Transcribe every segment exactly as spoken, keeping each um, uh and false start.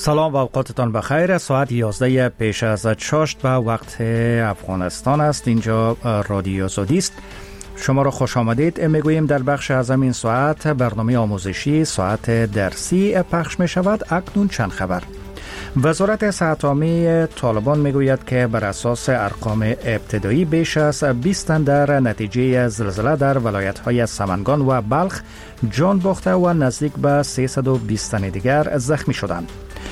سلام و اوقاتتان بخیر. ساعت یازده پیش از شش به وقت افغانستان است. اینجا رادیو زودی است. شما را خوش آمدید میگوییم. در بخش از این ساعت برنامه آموزشی ساعت درسی پخش می شود. اکنون چند خبر. وزارت صحت عامه طالبان میگوید که بر اساس ارقام ابتدایی بیش از بیست تن در نتیجه زلزله در ولایت‌های سمنگان و بلخ جان باخته و نزدیک به سیصد و بیست تن دیگر زخمی شدند.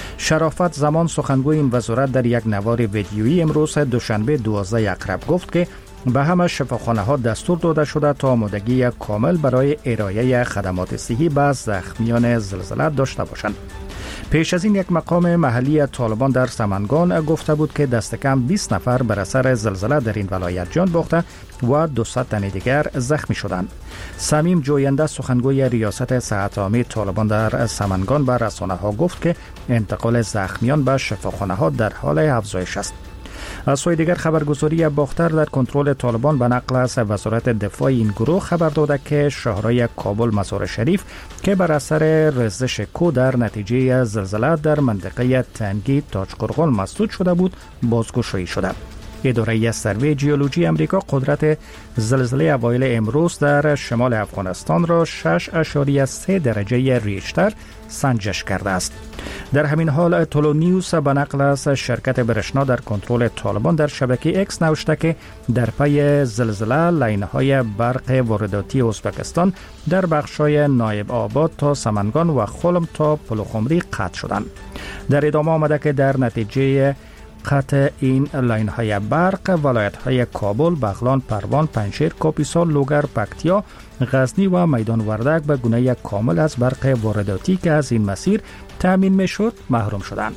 شرافت زمان سخنگوی این وزارت در یک نوار ویدیویی امروز دوشنبه دوازده اکتبر گفت که به همه شفاخانه ها دستور داده شده تا آمادگی کامل برای ارائه خدمات صحی به زخمیان زلزله داشته باشند. پیش از این یک مقام محلی طالبان در سمنگان گفته بود که دست کم بیست نفر بر اثر زلزله در این ولایت جان باخته و دویست تن دیگر زخمی شدند. سمیم جوینده سخنگوی ریاست صحت عامه طالبان در سمنگان به رسانه ها گفت که انتقال زخمیان به شفاخانه ها در حال افزایش است. از سوی دیگر خبرگزاری باختر در کنترل طالبان به نقل از وزارت دفاع این گروه خبر داده که شهرهای کابل مزار شریف که بر اثر ریزش کو در نتیجه زلزله در منطقه تنگی تاج قرغان مسدود شده بود بازگشایی شده. اداره سروی جیولوژی امریکا قدرت زلزله اوایل امروز در شمال افغانستان را شش اشاریه سه درجه ریشتر سنجش کرده است. در همین حال تولو نیوز به نقل از شرکت برشنا در کنترل طالبان در شبکه اکس نوشته که در پی زلزله لاین‌های برق وارداتی ازبکستان در بخش‌های نایب آباد تا سمنگان و خلم تا پلوخمری قطع شدند. در ادامه آمده که در نتیجه قطع این لاین های برق ولایت های کابل، بغلان، پروان، پنجشیر، کاپیسا، لوگر، پکتیا، غزنی و میدان وردک به گونه کامل از برق وارداتی که از این مسیر تامین میشد محروم شدند.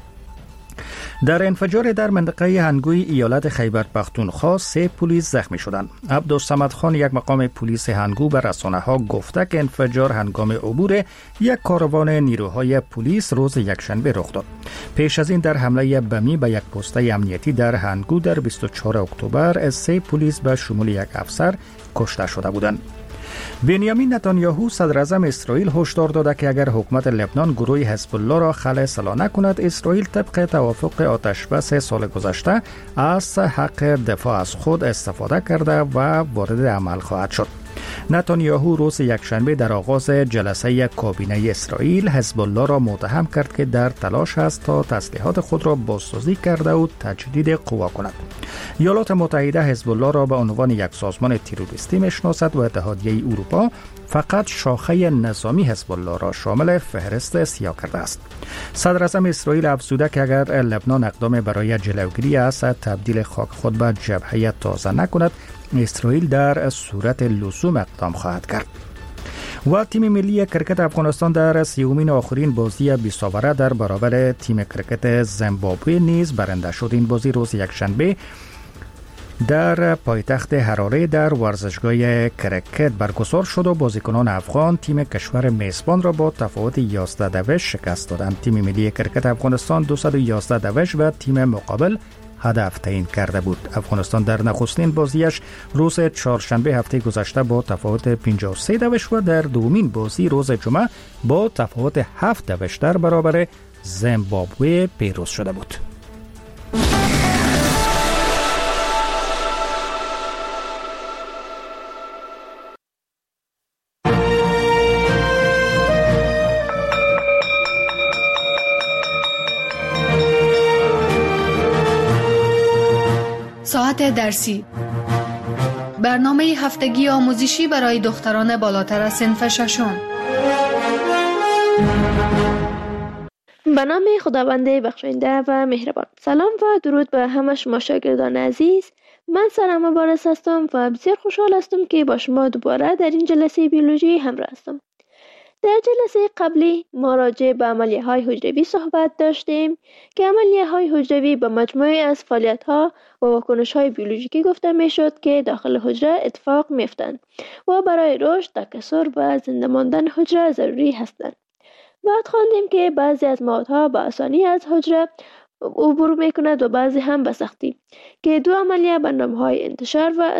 در انفجار در منطقه هنگوی ایالت خیبر پختونخوا سه پلیس زخمی شدند. عبدالصمد خان یک مقام پلیس هنگو به رسانه ها گفته که انفجار هنگام عبور یک کاروان نیروهای پلیس روز یکشنبه رخ داد. پیش از این در حمله بمی به یک پست امنیتی در هنگو در بیست و چهارم اکتبر سه پلیس به شمول یک افسر کشته شده بودند. بنیامین نتانیاهو صدر اعظم اسرائیل هشدار داده که اگر حکومت لبنان گروه حزب الله را خلع سلاح نکند، اسرائیل طبق توافق آتش بس سال گذشته از حق دفاع از خود استفاده کرده و وارد عمل خواهد شد. نتانیاهو روز یکشنبه در آغاز جلسه کابینه اسرائیل حزب الله را متهم کرد که در تلاش است تا تسلیحات خود را بازسازی کرده و تجدید قوا کند. ایالات متحده حزب الله را به عنوان یک سازمان تروریستی میشناسد و اتحادیه اروپا فقط شاخه نظامی حزب الله را شامل فهرست سیاه کرده است. صدر اعظم اسرائیل افزوده که اگر لبنان اقدام برای جلوگیری از تبدیل خاک خود به جبهه تازه نکند، اسرائیل در صورت لزوم اقدام خواهد کرد. و تیم ملی کرکت افغانستان در سیومین آخرین بازی بیست اوره در برابر تیم کرکت زیمبابوه نیز برنده شد. این بازی روز یکشنبه در پایتخت حراره در ورزشگاه کرکت برگزار شد و بازیکنان افغان تیم کشور میزبان را با تفاوت یازده دوش شکست دادند. تیم ملی کرکت افغانستان دویست و یازده دوش و تیم مقابل هدف تعیین کرده بود. افغانستان در نخستین بازیش روز چهارشنبه هفته گذشته با تفاوت پنجاه و سه دوش و در دومین بازی روز جمعه با تفاوت هفت دوش در برابر زیمبابوه پیروز شده بود. ساعت درسی، برنامه هفتگی آموزشی برای دختران بالاتر از صنف ششم. به نام خداوند بخشاینده و مهربان. سلام و درود به همه شما شاگردان عزیز. من سلام مبارز هستم و بسیار خوشحال هستم که با شما دوباره در این جلسه بیولوژی همراه هستم. در جلسه قبلی ما راجع به عملیه های حجروی صحبت داشتیم که عملیه های حجروی به مجموعه از فعالیت ها و واکنش های بیولوژیکی گفته می شد که داخل حجره اتفاق می افتند و برای رشد، تکثر و زنده ماندن حجره ضروری هستند. بعد خواندیم که بعضی از موادها به آسانی از حجره عبور می کند و بعضی هم به سختی، که دو عملیه به نام های انتشار و